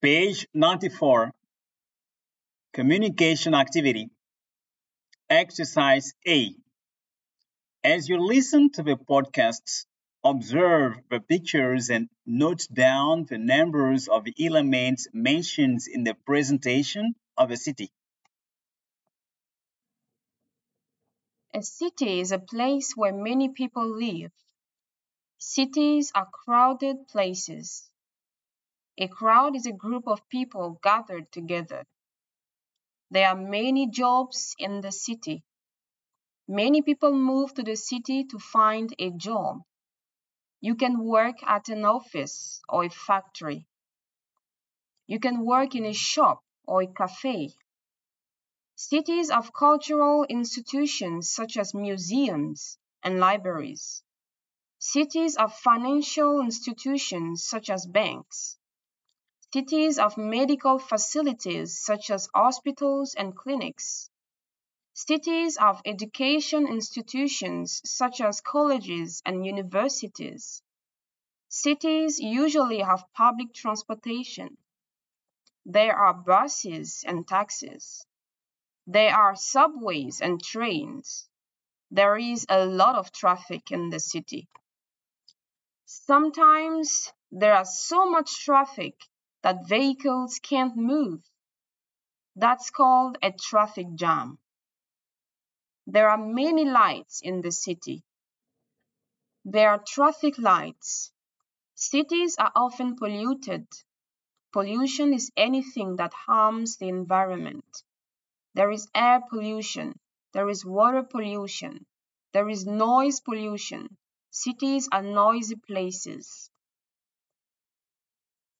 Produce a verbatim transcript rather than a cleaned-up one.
Page ninety-four, Communication Activity. Exercise A. As you listen to the podcasts, observe the pictures and note down the numbers of the elements mentioned in the presentation of a city. A city is a place where many people live. Cities are crowded places. A crowd is a group of people gathered together. There are many jobs in the city. Many people move to the city to find a job. You can work at an office or a factory. You can work in a shop or a cafe. Cities have cultural institutions such as museums and libraries. Cities have financial institutions such as banks. Cities have medical facilities such as hospitals and clinics. Cities have education institutions such as colleges and universities. Cities usually have public transportation. There are buses and taxis. There are subways and trains. There is a lot of traffic in the city. Sometimes there is so much traffic that vehicles can't move. That's called a traffic jam. There are many lights in the city. There are traffic lights. Cities are often polluted. Pollution is anything that harms the environment. There is air pollution. There is water pollution. There is noise pollution. Cities are noisy places.